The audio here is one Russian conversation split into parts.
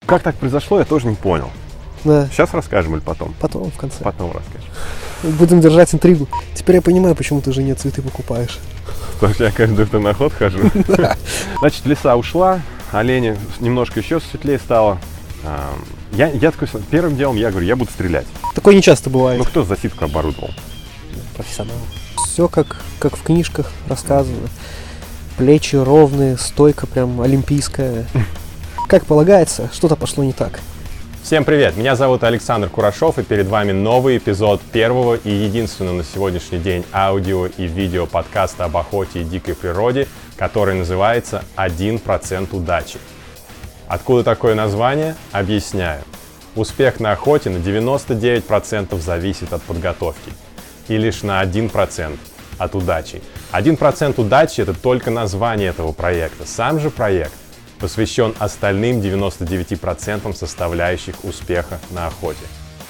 Как так произошло, я тоже не понял. Да. Сейчас расскажем или потом? Потом, в конце. Потом расскажем. Будем держать интригу. Теперь я понимаю, почему ты жене цветы покупаешь. Потому что я каждый день на охоту хожу. Значит, лиса ушла, олени немножко еще светлее стало. Я такой, первым делом я говорю, я буду стрелять. Такое не часто бывает. Ну, кто засидку оборудовал? Профессионал. Все как в книжках рассказано. Плечи ровные, стойка прям олимпийская. Как полагается, что-то пошло не так. Всем привет! Меня зовут Александр Курашов, и перед вами новый эпизод первого и единственного на сегодняшний день аудио и видео подкаста об охоте и дикой природе, который называется «1% удачи». Откуда такое название? Объясняю. Успех на охоте на 99% зависит от подготовки и лишь на 1% от удачи. 1% удачи – это только название этого проекта. Сам же проект посвящен остальным 99% составляющих успеха на охоте.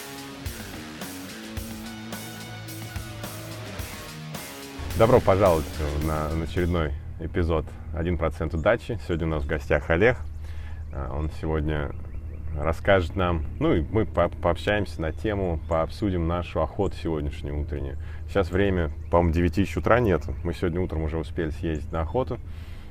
Добро пожаловать на очередной эпизод «1% удачи». Сегодня у нас в гостях Олег. Он сегодня расскажет нам, ну и мы пообщаемся на тему, пообсудим нашу охоту сегодняшнюю утреннюю. Сейчас время, по-моему, 9 еще утра нет. Мы сегодня утром уже успели съездить на охоту.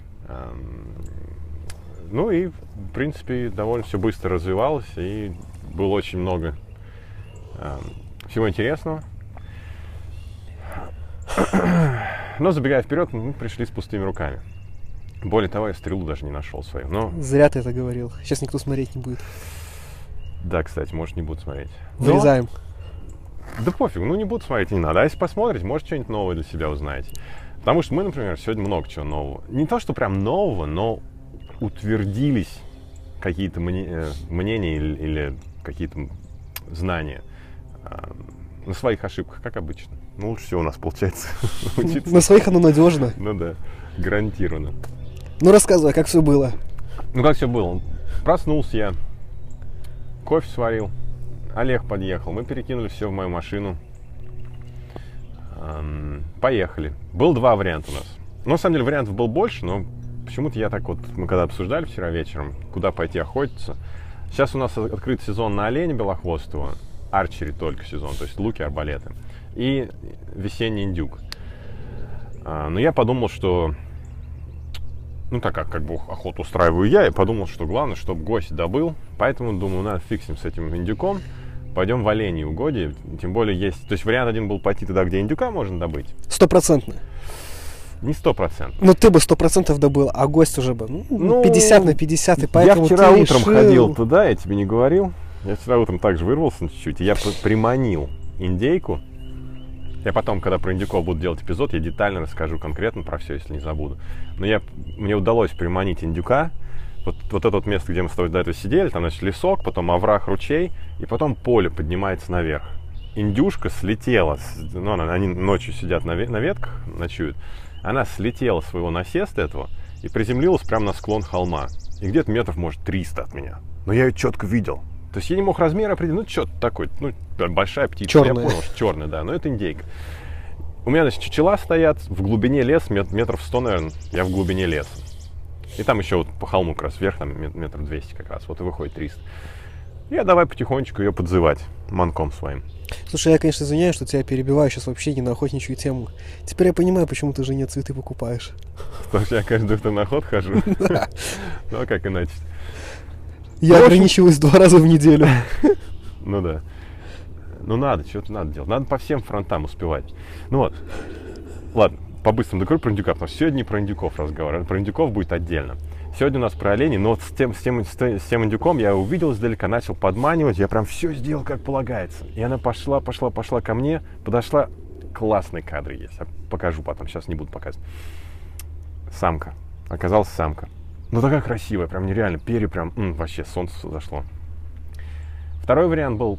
Ну и, в принципе, довольно все быстро развивалось, и было очень много всего интересного. Но, забегая вперед, мы пришли с пустыми руками. Более того, я стрелу даже не нашел свою. Но... Зря ты это говорил. Сейчас никто смотреть не будет. Да, кстати, может, не будут смотреть. Вырезаем. Да пофиг, ну не будут смотреть, не надо. А если посмотрите, может, что-нибудь новое для себя узнаете. Потому что мы, например, сегодня много чего нового. Не то, что прям нового, но утвердились какие-то мнения или какие-то знания на своих ошибках, как обычно. Ну, лучше всего у нас получается учиться. На своих оно надежно. Ну да, гарантированно. Ну, рассказывай, как все было. Ну, как все было? Проснулся я, кофе сварил, Олег подъехал, мы перекинули все в мою машину. Поехали. Было два варианта у нас. Ну, на самом деле, вариантов было больше, но почему-то я так вот, мы когда обсуждали вчера вечером, куда пойти охотиться. Сейчас у нас открыт сезон на оленя белохвостого, арчери только сезон, то есть луки, арбалеты, и весенний индюк. Но я подумал, что, ну так как бы охоту устраиваю я подумал, что главное, чтобы гость добыл, поэтому думаю, надо фиксим с этим индюком, пойдем в оленьи угодья, тем более есть, то есть вариант один был пойти туда, где индюка можно добыть. 100%. Не 100%. Ну, ты бы 100% добыл, а гость уже бы, 50 на 50, и поэтому я вчера ты утром решил... ходил туда, я тебе не говорил. Я вчера утром также вырвался на чуть-чуть, и я приманил индейку. Я потом, когда про индюков буду делать эпизод, я детально расскажу конкретно про все, если не забуду. Но мне удалось приманить индюка. Вот это вот место, где мы с тобой до этого сидели, там, значит, лесок, потом овраг, ручей, и потом поле поднимается наверх. Индюшка слетела, ну, они ночью сидят на ветках, ночуют. Она слетела с своего насеста этого и приземлилась прямо на склон холма. И где-то метров, может, 300 от меня. Но я ее четко видел. То есть я не мог размер определить. Ну, что-то такое, ну, большая птица. Черная. Я понял, что черная, да, но это индейка. У меня, значит, чучела стоят в глубине леса, метров 100, наверное, я в глубине леса. И там еще вот по холму как раз вверх, там метров 200 как раз, вот и выходит 300. Я давай потихонечку ее подзывать манком своим. Слушай, я, конечно, извиняюсь, что тебя перебиваю сейчас вообще не на охотничью тему. Теперь я понимаю, почему ты жене цветы покупаешь. Потому что я каждый день на охоту хожу. Ну, а как иначе? Я ограничиваюсь 2 раза в неделю. Ну да. Ну надо, что-то надо делать. Надо по всем фронтам успевать. Ну вот. Ладно, по-быстрому договорю про индюка, потому что сегодня не про индюков разговор, а про индюков будет отдельно. Сегодня у нас про оленей, но вот с тем индюком я увидел издалека, начал подманивать, я прям все сделал как полагается. И она пошла ко мне, подошла, классные кадры есть, я покажу потом, сейчас не буду показывать. Самка, оказалась самка. Ну такая красивая, прям нереально, перья прям, вообще солнце зашло. Второй вариант был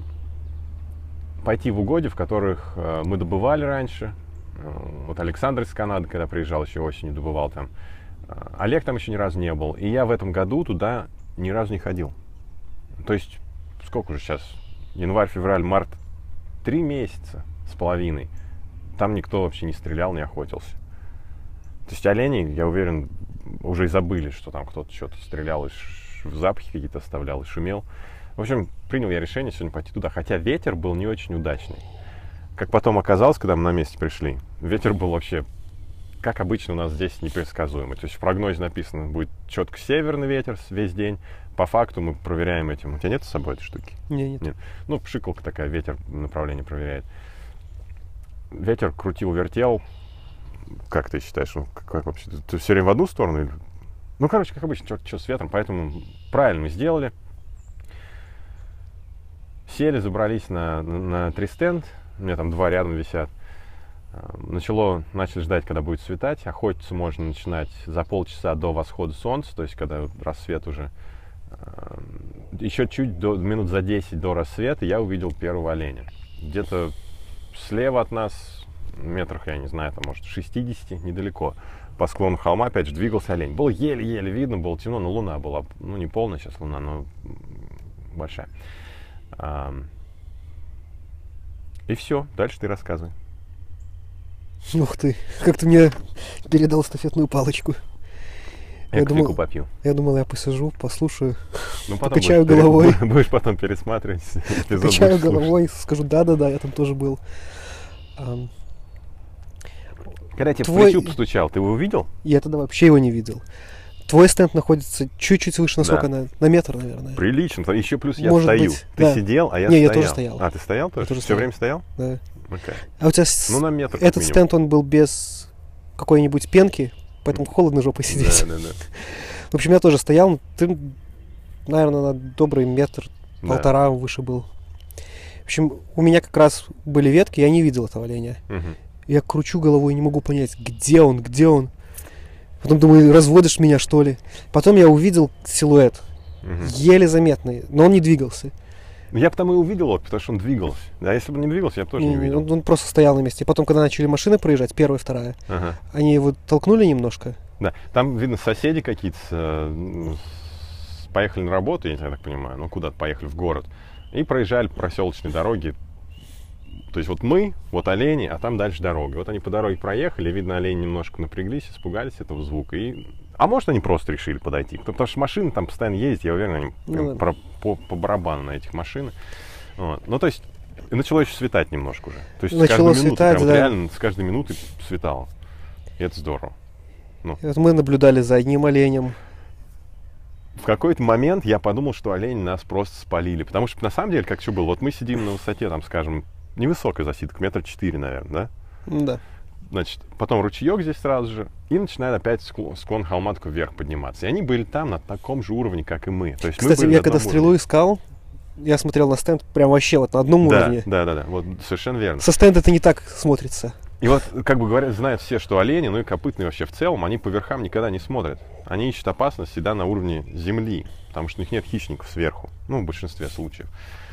пойти в угодья, в которых мы добывали раньше. Вот Александр из Канады, когда приезжал, еще осенью добывал там. Олег там еще ни разу не был. И я в этом году туда ни разу не ходил. То есть, сколько уже сейчас? Январь, февраль, март. 3 месяца с половиной. Там никто вообще не стрелял, не охотился. То есть оленей, я уверен, уже и забыли, что там кто-то что-то стрелял из запахи какие-то оставлял и шумел. В общем, принял я решение сегодня пойти туда, хотя ветер был не очень удачный. Как потом оказалось, когда мы на месте пришли, ветер был вообще, как обычно у нас здесь, непредсказуемый. То есть в прогнозе написано, будет четко северный ветер весь день. По факту мы проверяем этим. У тебя нет с собой этой штуки? Нет. Ну, пшикалка такая, ветер направление проверяет. Ветер крутил-вертел. Как ты считаешь, ну, как вообще? Ты все время в одну сторону? Или... Ну, короче, как обычно, что с ветром. Поэтому правильно мы сделали. Сели, забрались на Тристенд. У меня там 2 рядом висят. Начали ждать, когда будет светать. Охотиться можно начинать за полчаса до восхода солнца. То есть, когда рассвет уже... Еще чуть минут за 10 до рассвета я увидел первого оленя. Где-то слева от нас, метрах, я не знаю, там, может, 60, недалеко. По склону холма, опять же, двигался олень. Было еле-еле видно, было темно, но луна была, ну, не полная сейчас луна, но большая. И все, дальше ты рассказывай. Ух ты, как ты мне передал эстафетную палочку. Я кофейку попью. Я думал, я посижу, послушаю, Ну, потом покачаю головой. Будешь потом пересматривать эпизод. Покачаю головой, скажу, да-да-да, я там тоже был. Когда я тебе в плечо постучал, ты его увидел? Я тогда вообще его не видел. Твой стенд находится чуть-чуть выше, насколько на метр, наверное. Прилично. Еще плюс я Может стою. быть, Ты да. сидел, а я Не, стоял. я тоже стоял. А, ты стоял тоже? Все время стоял? Да. Okay. А у тебя ну, на метр, этот стенд, он был без какой-нибудь пенки, поэтому холодно жопой сидеть. Да. В общем, я тоже стоял. Ты, наверное, на добрый метр-полтора выше был. В общем, у меня как раз были ветки, я не видел этого оленя. Я кручу головой, не могу понять, где он. Потом думаю, разводишь меня, что ли? Потом я увидел силуэт, еле заметный, но он не двигался. Я потому и увидел его, потому что он двигался. А если бы он не двигался, я бы тоже не увидел. Он просто стоял на месте. И потом, когда начали машины проезжать, первая, вторая, они его толкнули немножко. Да, там, видно, соседи какие-то поехали на работу, я так понимаю, ну, куда-то поехали в город. И проезжали по проселочной дороге. То есть вот мы, вот олени, а там дальше дорога. Вот они по дороге проехали, видно, олени немножко напряглись, испугались этого звука. А может, они просто решили подойти. Потому что машины там постоянно ездят, я уверен, они по барабану на этих машинах. Вот. Ну, то есть, начало еще светать немножко уже. То есть, начало светать, прям, да. Вот реально с каждой минутой светало. И это здорово. Ну. И вот мы наблюдали за одним оленем. В какой-то момент я подумал, что олени нас просто спалили. Потому что, на самом деле, как что было, вот мы сидим на высоте, там, скажем, невысокая засидка, 4 метра, наверное, да? Да. Значит, потом ручеек здесь сразу же, и начинает опять склон холма такой вверх подниматься. И они были там на таком же уровне, как и мы. То есть кстати, мы я когда стрелу искал, я смотрел на стенд прям вообще вот на одном уровне. Да, вот совершенно верно. Со стенда это не так смотрится. И вот, как бы говорят, знают все, что олени, ну и копытные вообще в целом, они по верхам никогда не смотрят. Они ищут опасность всегда на уровне земли, потому что у них нет хищников сверху, ну, в большинстве случаев.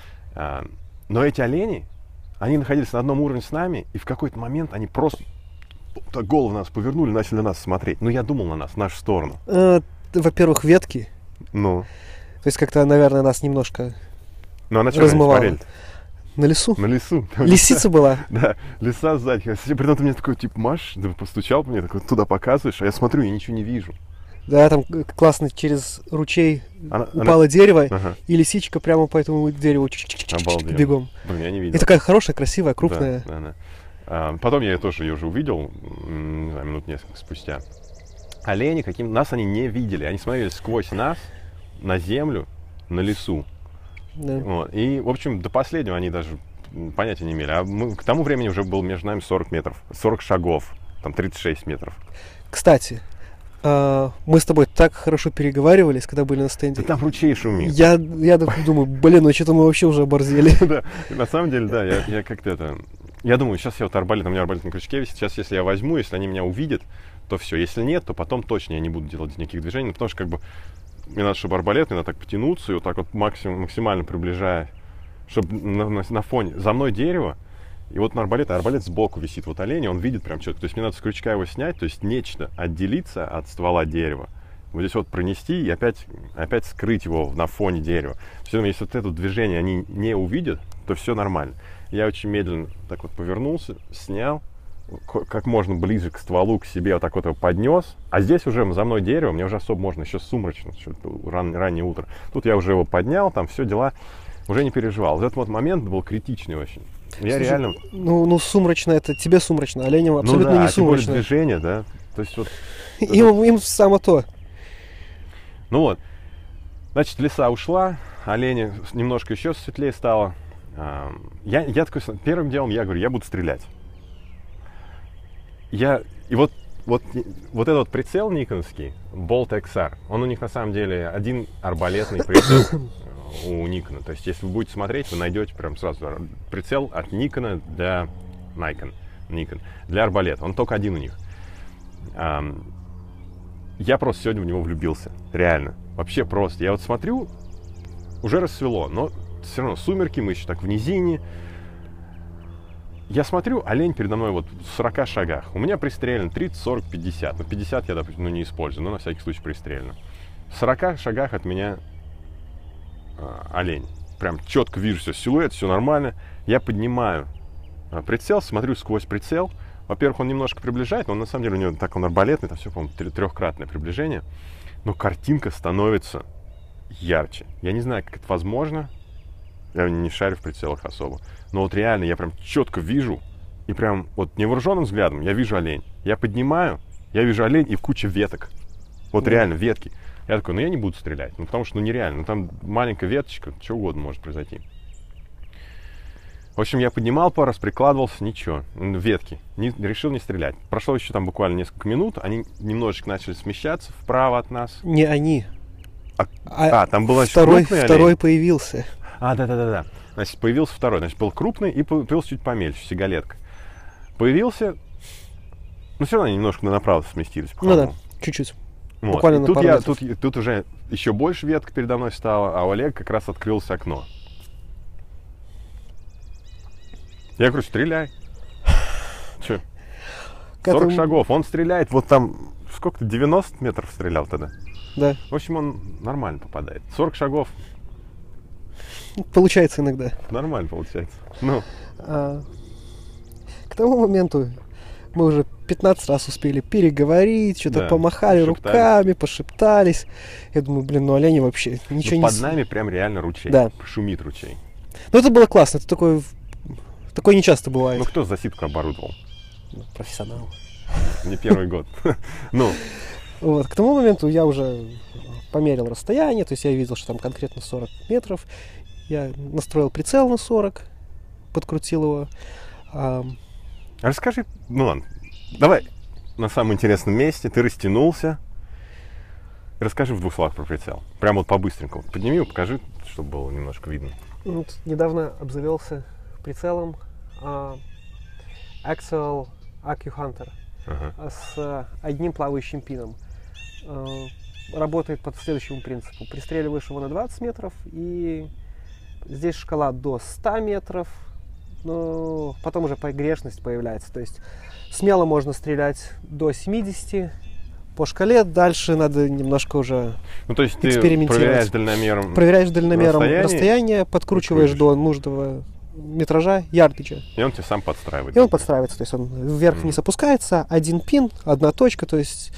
Но эти олени, они находились на одном уровне с нами, и в какой-то момент они просто так голову на нас повернули, начали на нас смотреть. Ну, я думал на нас, в нашу сторону. Во-первых, ветки. Ну. То есть как-то, наверное, нас немножко размывало. На лесу? На лесу. Лисица была? Да, лиса сзади. При этом ты мне такой, типа, Маш, ты постучал по мне, такой, туда показываешь, а я смотрю, я ничего не вижу. Да, там классно через ручей упало дерево, и лисичка прямо по этому дереву бегом. Блин, я не видел. И такая хорошая, красивая, крупная. Да. Потом я тоже ее уже увидел, не знаю, минут несколько спустя. Олени, нас они не видели. Они смотрели сквозь нас, на землю, на лесу. Да. Вот. И, в общем, до последнего они даже понятия не имели. А к тому времени уже был между нами 40 метров, 40 шагов, там 36 метров. Кстати, мы с тобой так хорошо переговаривались, когда были на стенде. Да там ручей шумит. Я думаю, блин, ну что-то мы вообще уже оборзели. Да, на самом деле, да, я как-то это... Я думаю, сейчас я вот арбалет, у меня арбалет на крючке висит, сейчас если я возьму, если они меня увидят, то все. Если нет, то потом точно я не буду делать никаких движений, потому что как бы мне надо, чтобы арбалет, мне надо так потянуться и вот так вот максимально приближая, чтобы на фоне за мной дерево, и вот на арбалет сбоку висит вот олень, он видит прям что-то. То есть мне надо с крючка его снять, то есть нечто отделиться от ствола дерева, вот здесь вот пронести и опять скрыть его на фоне дерева. То есть, если вот это движение они не увидят, то все нормально. Я очень медленно так вот повернулся, снял, как можно ближе к стволу, к себе вот так вот его поднес. А здесь уже за мной дерево, мне уже особо можно, еще сумрачно, раннее утро. Тут я уже его поднял, там все дела, уже не переживал. Вот этот вот момент был критичный очень. Я Слушай, реально... Ну, сумрачно, это тебе сумрачно, оленям абсолютно ну да, не а тем более сумрачно. движение, да. То есть вот... Им само то. Ну вот, значит, лиса ушла, олени немножко еще светлее стало. Я такой, первым делом я говорю, я буду стрелять. И вот этот вот прицел никоновский, Bolt XR, он у них на самом деле один арбалетный прицел у Никона. То есть, если вы будете смотреть, вы найдете прям сразу прицел от Никона для Nikon, для арбалета. Он только один у них. Я просто сегодня в него влюбился. Реально. Вообще просто. Я вот смотрю, уже рассвело, но все равно сумерки, мы еще так в низине. Я смотрю, олень передо мной вот в 40 шагах. У меня пристрелено 30, 40, 50. Ну, 50 я, допустим, не использую, но на всякий случай пристрелено. В 40 шагах от меня олень. Прям четко вижу все, силуэт, все нормально. Я поднимаю прицел, смотрю сквозь прицел. Во-первых, он немножко приближает, но на самом деле у него так он арбалетный, там все, по-моему, трехкратное приближение. Но картинка становится ярче. Я не знаю, как это возможно. Я не шарю в прицелах особо. Но вот реально я прям четко вижу. И прям вот невооруженным взглядом я вижу олень. Я поднимаю, я вижу олень и куча веток. Вот реально ветки. Я такой, ну я не буду стрелять. Ну потому что, ну нереально. Ну там маленькая веточка, что угодно может произойти. В общем, я поднимал пару раз, прикладывался, ничего. Ветки. Решил не стрелять. Прошло еще там буквально несколько минут. Они немножечко начали смещаться вправо от нас. Не они. Там был второй появился. Да. Значит, появился второй. Значит, был крупный и появился чуть помельче, сигалетка. Появился, но все равно они немножко направо сместились. Ну да, чуть-чуть. Вот. Буквально на пару метров. Тут уже еще больше веток передо мной стало, а у Олега как раз открылось окно. Я говорю, стреляй. Че? 40 шагов. Он стреляет, вот там, сколько-то, 90 метров стрелял тогда. Да. В общем, он нормально попадает. 40 шагов. Получается иногда. Нормально получается. Ну. К тому моменту мы уже 15 раз успели переговорить, что-то помахали руками, пошептались. Я думаю, ну олени вообще ничего не... Под нами прям реально ручей. Да. Шумит ручей. Ну это было классно, это такое не часто бывает. Ну кто засидку оборудовал? Профессионал. Не первый год. Ну. Вот, к тому моменту я уже померил расстояние, то есть я видел, что там конкретно 40 метров. Я настроил прицел на 40, подкрутил его. Расскажи, ну ладно, давай на самом интересном месте, ты растянулся. Расскажи в 2 словах про прицел. Прямо вот по-быстренькому. Подними его, покажи, чтобы было немножко видно. Вот, недавно обзавелся прицелом Axial AccuHunter с одним плавающим пином. Работает по следующему принципу. Пристреливаешь его на 20 метров, и здесь шкала до 100 метров, но потом уже погрешность появляется. То есть смело можно стрелять до 70 по шкале, дальше надо немножко уже экспериментировать. Проверяешь дальномером расстояние, подкручиваешь до нужного метража, ярдича. И он тебе сам подстраивает. И он подстраивается, то есть он вверх-вниз опускается, один пин, одна точка, то есть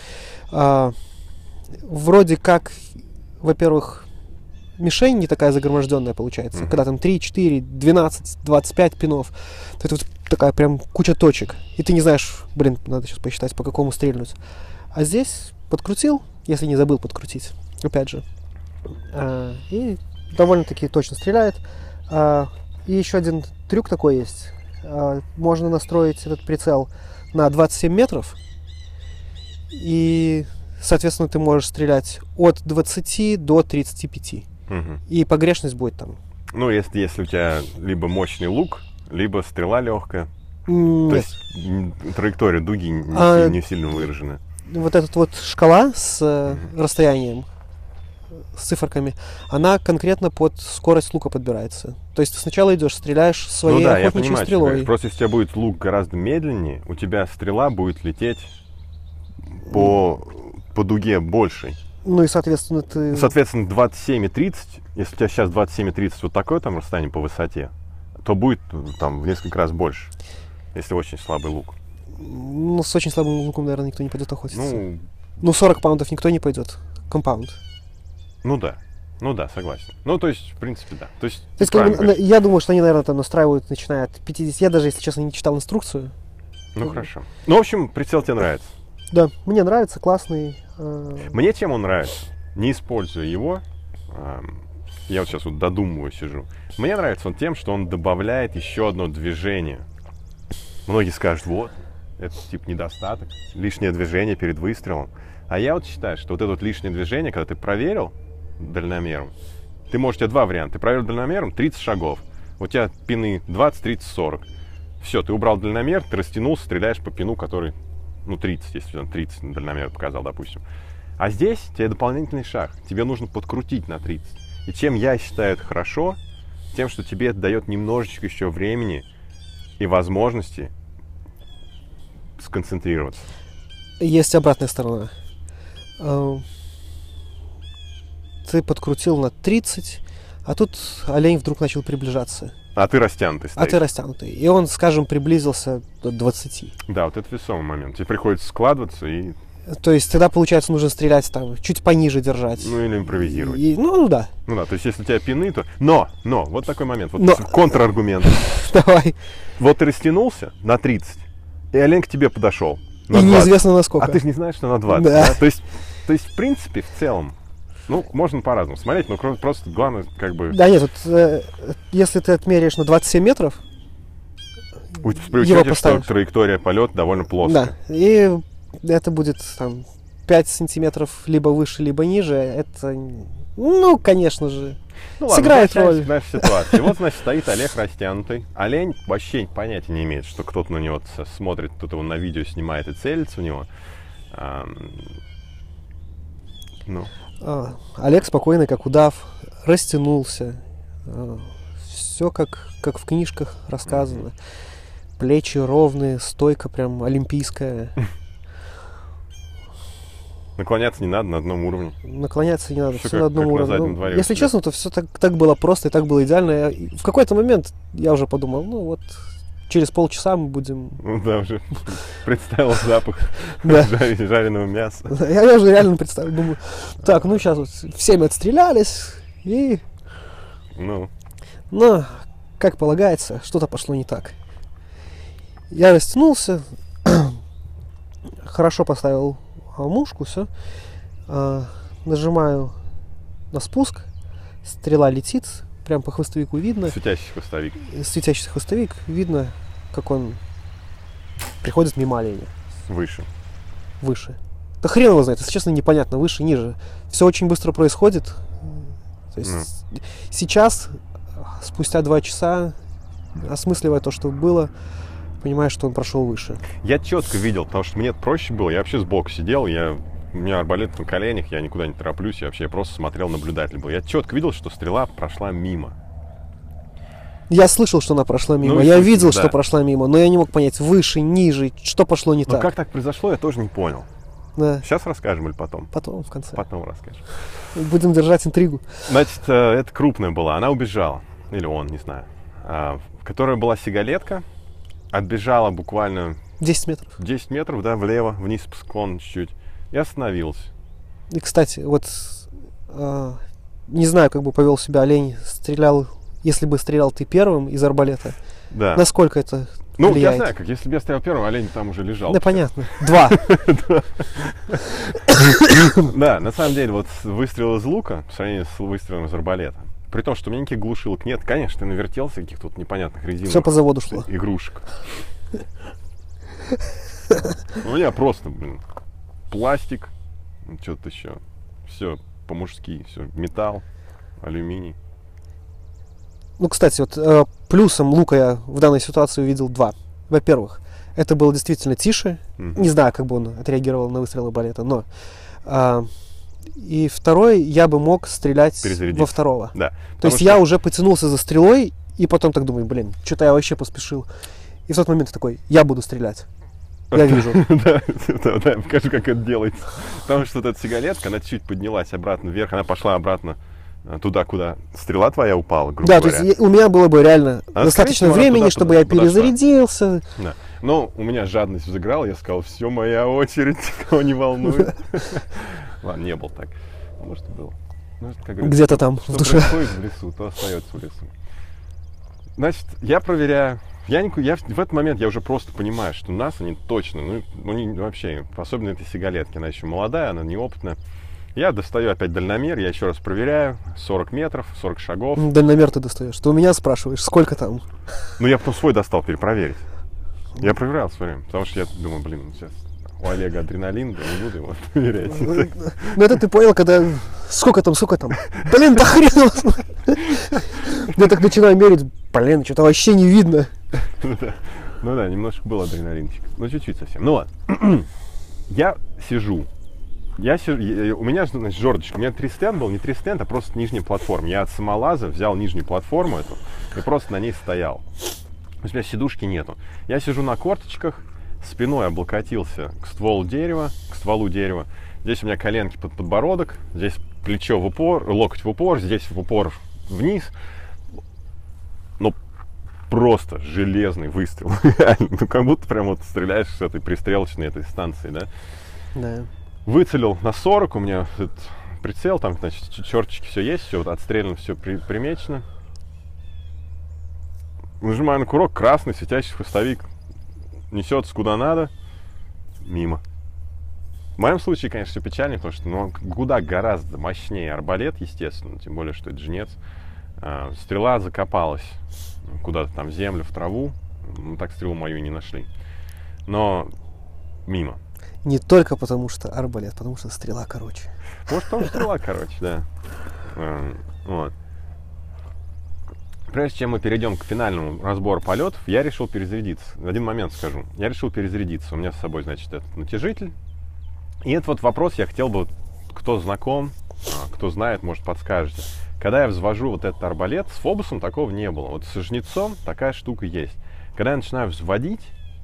вроде как, во-первых, мишень не такая загроможденная получается, когда там 3, 4, 12, 25 пинов, то это вот такая прям куча точек, и ты не знаешь, надо сейчас посчитать, по какому стрельнуть. А здесь подкрутил, если не забыл подкрутить, опять же, и довольно-таки точно стреляет. И еще один трюк такой есть. Можно настроить этот прицел на 27 метров, и, соответственно, ты можешь стрелять от 20 до 35. И погрешность будет там. Ну, если у тебя либо мощный лук, либо стрела легкая. Нет. То есть траектория дуги не сильно выражена. Вот эта вот шкала с расстоянием, с циферками, она конкретно под скорость лука подбирается. То есть ты сначала идешь, стреляешь своей охотничьей стрелой. Просто если у тебя будет лук гораздо медленнее, у тебя стрела будет лететь по дуге большей. Ну и, соответственно, ты... Соответственно, 27,30, если у тебя сейчас 27,30 вот такое там расстояние по высоте, то будет там в несколько раз больше, если очень слабый лук. Ну, с очень слабым луком, наверное, никто не пойдет охотиться. Ну, 40 паундов никто не пойдет. Компаунд. ну да, согласен. Ну, то есть, в принципе, да. То есть, я думаю, что они, наверное, там настраивают, начиная от 50. Я даже, если честно, не читал инструкцию. Ну, хорошо. Ну, в общем, прицел тебе нравится. Да, мне нравится, классный. Мне чем он нравится? Не используя его, я вот сейчас вот додумываю, сижу. Мне нравится он тем, что он добавляет еще одно движение. Многие скажут, вот, это типа недостаток, лишнее движение перед выстрелом. А я вот считаю, что вот это вот лишнее движение, когда ты проверил дальномером, ты можешь, у тебя два варианта. Ты проверил дальномером 30 шагов, у тебя пины 20, 30, 40. Все, ты убрал дальномер, ты растянулся, стреляешь по пину, который, 30, если он 30 на дальномер показал, допустим. А здесь тебе дополнительный шаг, тебе нужно подкрутить на 30. И чем я считаю это хорошо, тем, что тебе это дает немножечко еще времени и возможности сконцентрироваться. Есть обратная сторона. Ты подкрутил на 30, а тут олень вдруг начал приближаться. А ты растянутый стоишь. И он, скажем, приблизился до 20. Да, вот это весомый момент. Тебе приходится складываться и... То есть тогда, получается, нужно стрелять там, чуть пониже держать. Ну, или импровизировать. Да. Ну да, то есть если у тебя пины, то... Но, вот такой момент, вот контраргумент. Давай. Вот ты растянулся на 30, и олень к тебе подошел. И неизвестно на сколько. А ты же не знаешь, что на 20. Да. Да? То есть, в принципе, в целом, можно по-разному смотреть, но просто главное, как бы... Да нет, если ты отмеряешь на 27 метров, при учете, что траектория полета довольно плоская. Да, и это будет там 5 сантиметров либо выше, либо ниже. Это, конечно же, сыграет роль. В нашей ситуации. Вот, значит, стоит Олег растянутый. Олень вообще понятия не имеет, что кто-то на него смотрит, кто-то его на видео снимает и целится в него. Олег спокойно, как удав, растянулся. Все как в книжках рассказано. Плечи ровные, стойка прям олимпийская. Наклоняться не надо на одном уровне. Наклоняться не надо, все на одном уровне. Если честно, то все так было просто и так было идеально. В какой-то момент я уже подумал, через полчаса мы будем... Да, уже представил запах жареного мяса. Я уже реально представил, думаю, так, сейчас вот все мы отстрелялись, и... Но, как полагается, что-то пошло не так. Я растянулся, хорошо поставил мушку, все, нажимаю на спуск, стрела летит, прям по хвостовику видно. Светящийся хвостовик, видно, как он приходит мимо оленя. Выше. Да хрен его знает, если честно, непонятно, выше, ниже. Все очень быстро происходит. То есть сейчас, спустя 2 часа, осмысливая то, что было, понимаешь, что он прошел выше. Я четко видел, потому что мне это проще было. Я вообще сбоку сидел, у меня арбалет на коленях, я никуда не тороплюсь, я просто смотрел, наблюдатель был. Я четко видел, что стрела прошла мимо. Я слышал, что она прошла мимо, я видел, что прошла мимо, но я не мог понять, выше, ниже, что пошло не так. Как так произошло, я тоже не понял. Да. Сейчас расскажем или потом? Потом, в конце. Потом расскажем. Будем держать интригу. Значит, это крупная была, она убежала, или он, не знаю, которая была сигалетка, отбежала буквально... 10 метров. 10 метров, да, влево, вниз по склону чуть-чуть, и остановился. И, кстати, не знаю, как бы повел себя олень, стрелял, если бы стрелял ты первым из арбалета, да. Насколько это влияет? Я знаю, как если бы я стрелял первым, олень там уже лежал. Да, понятно. 2. Да, на самом деле, выстрел из лука по сравнению с выстрелом из арбалета, при том, что у меня никаких глушилок нет, конечно, ты навертелся каких-то непонятных резиновых... Все по заводу шло. Игрушек. У меня просто, пластик, что-то еще. Все по-мужски, все, металл, алюминий. Кстати, плюсом лука я в данной ситуации увидел 2. Во-первых, это было действительно тише. Не знаю, как бы он отреагировал на выстрел арбалета, но... И второй, я бы мог стрелять во второго. Да, то есть я уже потянулся за стрелой, и потом так думаю, что-то я вообще поспешил. И в тот момент такой, я буду стрелять. Я вижу. Да, покажу, как это делается. Потому что эта сигалетка, она чуть поднялась обратно вверх, она пошла обратно туда, куда стрела твоя упала, грубо говоря. То есть у меня было бы реально достаточно времени, чтобы я перезарядился. Да. Но у меня жадность взыграла, я сказал, все, моя очередь, кого не волнует. Ладно, не был так. Может, и было. Где-то там, в душе. Что происходит в лесу, то остается в лесу. Значит, я проверяю. Я в этот момент я уже просто понимаю, что нас они точно, вообще, особенно этой сигалетки, она еще молодая, она неопытная. Я достаю опять дальномер, я еще раз проверяю, 40 метров, 40 шагов. Дальномер ты достаешь. Ты у меня спрашиваешь, сколько там? Ну, я потом свой достал перепроверить. Я проверял свое время, потому что я думаю, сейчас у Олега адреналин, да не буду его проверять. Ну, это ты понял, когда... Сколько там? Блин, да хрен! Я так начинаю мерить, блин, что-то вообще не видно. Ну да, немножко был адреналинчик. Ну, чуть-чуть совсем. Ну ладно. Я сижу. У меня, значит, жердочка. У меня 3 стенд был, не 3 стенда, а просто нижняя платформа. Я от самолаза взял нижнюю платформу эту и просто на ней стоял. То есть у меня сидушки нету. Я сижу на корточках, спиной облокотился к стволу дерева. Здесь у меня коленки под подбородок, здесь плечо в упор, локоть в упор, здесь в упор вниз. Ну, просто железный выстрел. Ну, как будто прям вот стреляешь с этой пристрелочной этой станции, да? Да. Выцелил на 40, у меня этот прицел, там, значит, черточки все есть, все вот отстреляно, все примечено. Нажимаю на курок, красный светящий хвостовик несется куда надо, мимо. В моем случае, конечно, все печальнее, потому что куда гораздо мощнее арбалет, естественно, тем более, что это жнец. Стрела закопалась куда-то там в землю, в траву. Так стрелу мою и не нашли. Но мимо. Не только потому, что арбалет, потому что стрела короче. Может, потому что стрела короче, да. Вот. Прежде чем мы перейдем к финальному разбору полетов, я решил перезарядиться. Один момент скажу. Я решил перезарядиться. У меня с собой, значит, этот натяжитель. И этот вот вопрос я хотел бы, кто знаком, кто знает, может, подскажете. Когда я взвожу вот этот арбалет, с фобусом такого не было. Вот с жнецом такая штука есть. Когда я начинаю взводить,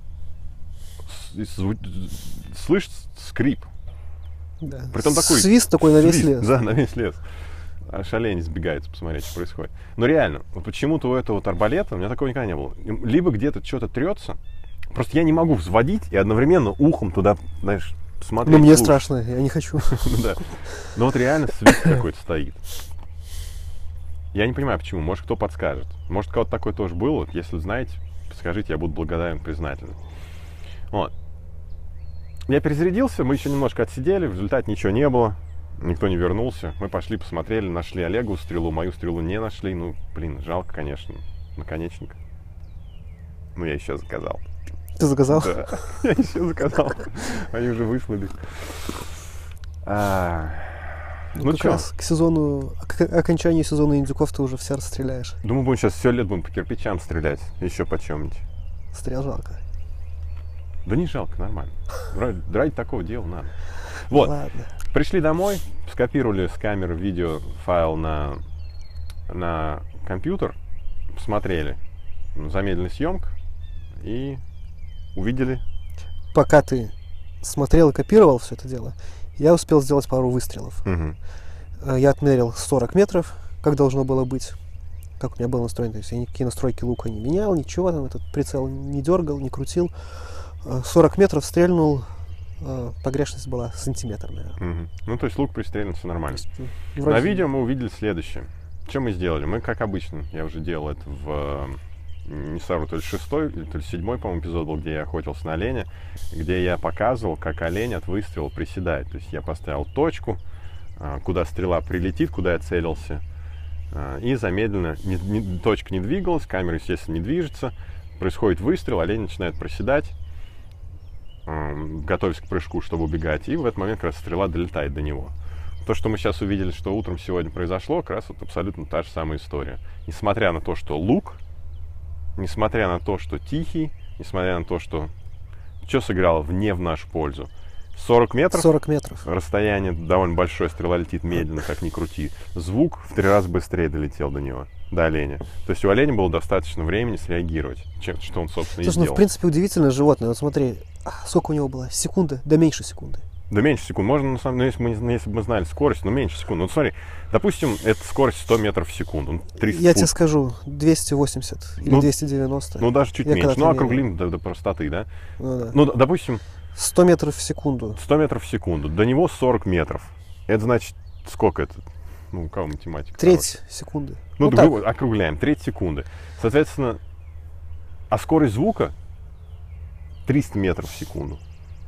слышишь скрип. Да. Притом такой свист такой на весь лес. Да, на весь лес. Аж олень сбегается посмотреть, что происходит. Но реально, вот почему-то у этого вот арбалета у меня такого никогда не было. Либо где-то что-то трется. Просто я не могу взводить и одновременно ухом туда, знаешь, смотреть. Ну, мне страшно, я не хочу. Да. Но вот реально свист какой-то стоит. Я не понимаю, почему. Может, кто подскажет. Может, у кого-то такое тоже было. Вот, если знаете, подскажите, я буду благодарен, признателен. Вот. Я перезарядился, мы еще немножко отсидели, в результате ничего не было. Никто не вернулся. Мы пошли, посмотрели, нашли Олегу стрелу, мою стрелу не нашли. Ну, блин, жалко, конечно, наконечник. Ну, я еще заказал. Ты заказал? Да, я еще заказал. Они уже выслали. Ну как раз к сезону, к окончанию сезона индюков ты уже все расстреляешь. Думаю, будем сейчас все лет будем по кирпичам стрелять. Еще по чем-нибудь. Стрел жалко. Да не жалко, нормально. Ради такого дела надо. Вот. Ладно. Пришли домой, скопировали с камеры видео файл на компьютер, посмотрели замедленная съемка и увидели. Пока ты смотрел и копировал все это дело, я успел сделать пару выстрелов. Угу. Я отмерил 40 метров, как должно было быть, как у меня было настроено. То есть я никакие настройки лука не менял, ничего там, этот прицел не дергал, не крутил. 40 метров стрельнул, погрешность была сантиметр, наверное. Угу. Ну, то есть лук пристрелен, все нормально. Вроде... На видео мы увидели следующее. Что мы сделали? Мы, как обычно, я уже делал это в... Не совру, то ли 6-й, то ли 7-й, по-моему, эпизод был, где я охотился на оленя, где я показывал, как олень от выстрела приседает. То есть я поставил точку, куда стрела прилетит, куда я целился, и замедленно, точка не двигалась, камера, естественно, не движется, происходит выстрел, олень начинает проседать, готовясь к прыжку, чтобы убегать, и в этот момент как раз стрела долетает до него. То, что мы сейчас увидели, что утром сегодня произошло, как раз вот абсолютно та же самая история. Несмотря на то, что лук, несмотря на то, что тихий, несмотря на то, что сыграло в нашу пользу. 40 метров. 40 метров. Расстояние довольно большое, стрела летит медленно, как ни крути. Звук в 3 раза быстрее долетел до него, до оленя. То есть у оленя было достаточно времени среагировать, что он, собственно, и сделал. Ну, в принципе, удивительное животное. Вот смотри, сколько у него было? Секунды, да меньше секунды. Да меньше секунд. Можно, на самом деле, если бы мы знали скорость, но меньше секунд. Ну, смотри, допустим, это скорость 100 метров в секунду. 300 Я фут. тебе скажу, 280 или 290. Ну, даже чуть Я меньше. когда-то Ну, мерил. округлим до простоты, да? Ну, да. Ну, допустим, 100 метров в секунду. 100 метров в секунду. До него 40 метров. Это значит, сколько это? Ну, у кого математика? Треть секунды. Ну, так. округляем. Треть секунды. Соответственно, а скорость звука 300 метров в секунду.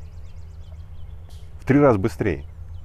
В 3 раза быстрее.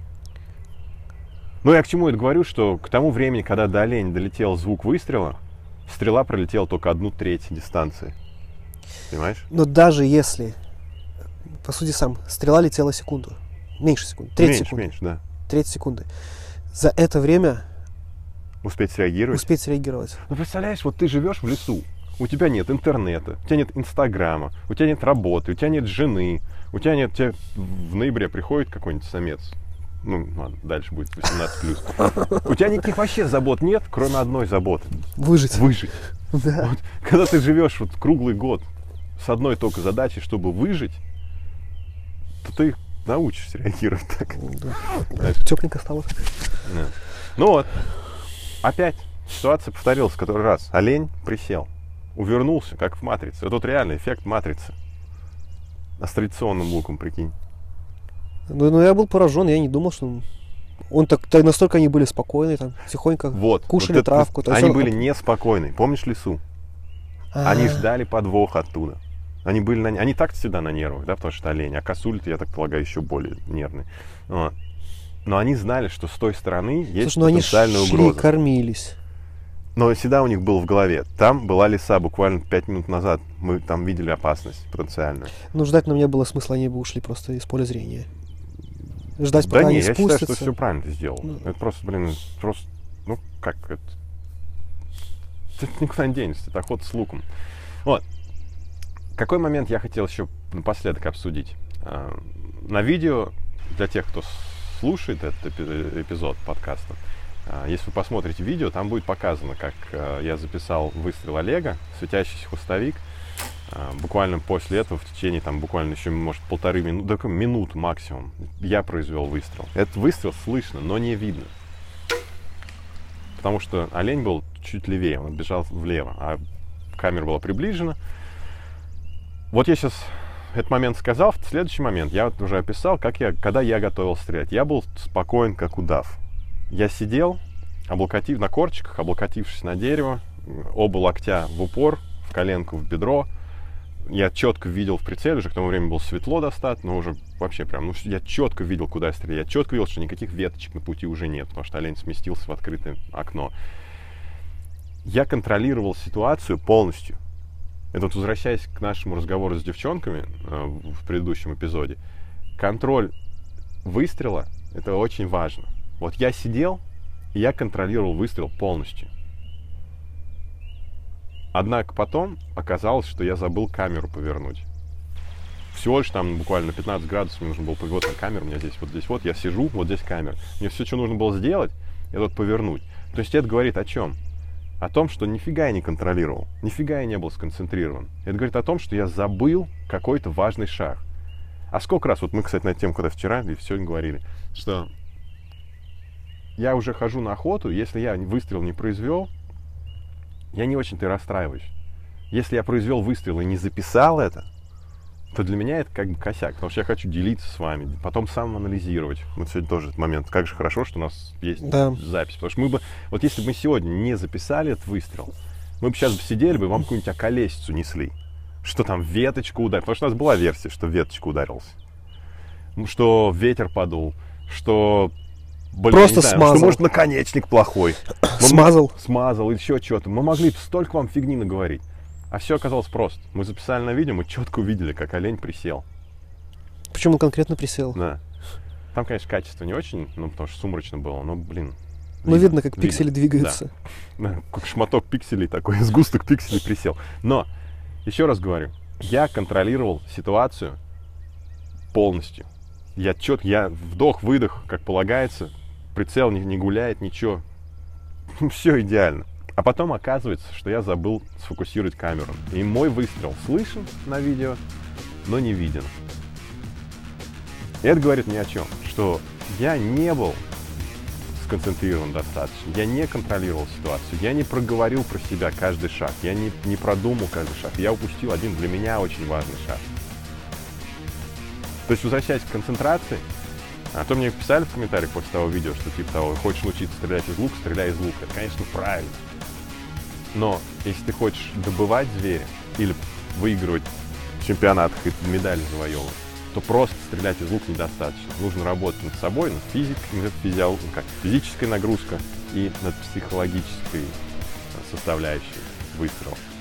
Ну, я к чему это говорю, что к тому времени, когда до оленя долетел звук выстрела, стрела пролетела только 1/3 дистанции. Понимаешь? Но даже если, по сути, стрела летела секунду. Меньше секунды. Треть секунды. Меньше, да. Треть секунды. За это время Успеть среагировать. Ну, представляешь, вот ты живешь в лесу, у тебя нет интернета, у тебя нет Инстаграма, у тебя нет работы, у тебя нет жены, у тебя нет... Тебе в ноябре приходит какой-нибудь самец. Ну, ладно, дальше будет 18+. У тебя никаких вообще забот нет, кроме одной заботы. Выжить. Да. Вот, когда ты живешь вот круглый год с одной только задачей, чтобы выжить, то ты научишься реагировать так. Да. Тепленько стало. Да. Ну вот, опять ситуация повторилась в который раз. Олень присел, увернулся, как в «Матрице». Вот тут реальный эффект «Матрицы». А с традиционным луком, прикинь. Ну, я был поражен, я не думал, что он так настолько они были спокойны, там, тихонько кушали вот травку. Они были неспокойны. Помнишь лису? Они ждали подвоха оттуда. Они так всегда на нервах, да, потому что олень. А косуль, я так полагаю, еще более нервный. Но они знали, что с той стороны есть потенциальная угроза. Они шли, кормились. Но всегда у них было в голове. Там была лиса буквально 5 минут назад. Мы там видели опасность потенциальную. Ну, ждать нам не было смысла, они бы ушли просто из поля зрения. Ждать, пока они спустятся. Я считаю, что все правильно ты сделал. Это просто, ну, как это... Ты никуда не денешься, это охота с луком. Вот. Какой момент я хотел еще напоследок обсудить? На видео, для тех, кто слушает этот эпизод подкаста, если вы посмотрите видео, там будет показано, как я записал выстрел Олега, светящийся хвостовик. Буквально после этого, в течение буквально еще, может, 1,5 минуты, минуту максимум, я произвел выстрел. Этот выстрел слышно, но не видно. Потому что олень был чуть левее, он бежал влево, а камера была приближена. Вот я сейчас этот момент сказал, в следующий момент я вот уже описал, когда я готовил стрелять. Я был спокоен, как удав. Я сидел, на корчиках, облокотившись на дерево, оба локтя в упор, в коленку, в бедро. Я четко видел в прицеле, уже к тому времени было светло достаточно, но уже вообще прям, я четко видел, куда я стреляю. Я четко видел, что никаких веточек на пути уже нет, потому что олень сместился в открытое окно. Я контролировал ситуацию полностью. Это вот возвращаясь к нашему разговору с девчонками в предыдущем эпизоде. Контроль выстрела — это очень важно. Вот я сидел, и я контролировал выстрел полностью. Однако потом оказалось, что я забыл камеру повернуть. Всего лишь там буквально 15 градусов мне нужно было повернуть на камеру. У меня здесь вот я сижу, вот здесь камера. Мне все, что нужно было сделать, это вот повернуть. То есть это говорит о чем? О том, что нифига я не контролировал, нифига я не был сконцентрирован. Это говорит о том, что я забыл какой-то важный шаг. А сколько раз, вот мы, кстати, на эту тему, когда вчера и сегодня говорили, что я уже хожу на охоту, если я выстрел не произвел, я не очень-то и расстраиваюсь. Если я произвел выстрел и не записал это, то для меня это как бы косяк, потому что я хочу делиться с вами, потом сам анализировать. Вот сегодня тоже этот момент. Как же хорошо, что у нас есть запись. Потому что вот если бы мы сегодня не записали этот выстрел, мы бы сейчас сидели бы, вам какую-нибудь околесицу несли. Что там веточку ударила. Потому что у нас была версия, что веточка ударилась. Что ветер подул. Что... Просто смазал. Что, может, наконечник плохой. Смазал, или еще что-то. Мы могли столько вам фигни наговорить. А все оказалось просто. Мы записали на видео, мы четко увидели, как олень присел. Почему он конкретно присел? Да. Там, конечно, качество не очень, потому что сумрачно было, но, блин. Ну, видно, как пиксели двигаются. Да, как шматок пикселей такой, сгусток пикселей присел. Но, еще раз говорю, я контролировал ситуацию полностью. Я вдох-выдох, как полагается, прицел не гуляет, ничего. Все идеально. А потом оказывается, что я забыл сфокусировать камеру. И мой выстрел слышен на видео, но не виден. И это говорит мне о чем? Что я не был сконцентрирован достаточно, я не контролировал ситуацию, я не проговорил про себя каждый шаг, я не продумал каждый шаг, я упустил один для меня очень важный шаг. То есть, возвращаясь к концентрации, а то мне писали в комментариях после того видео, что типа того, хочешь научиться стрелять из лука, стреляй из лука. Это, конечно, правильно. Но если ты хочешь добывать зверя или выигрывать в чемпионатах и медали завоевывать, то просто стрелять из лука недостаточно. Нужно работать над собой, над физической нагрузкой и над психологической составляющей выстрела.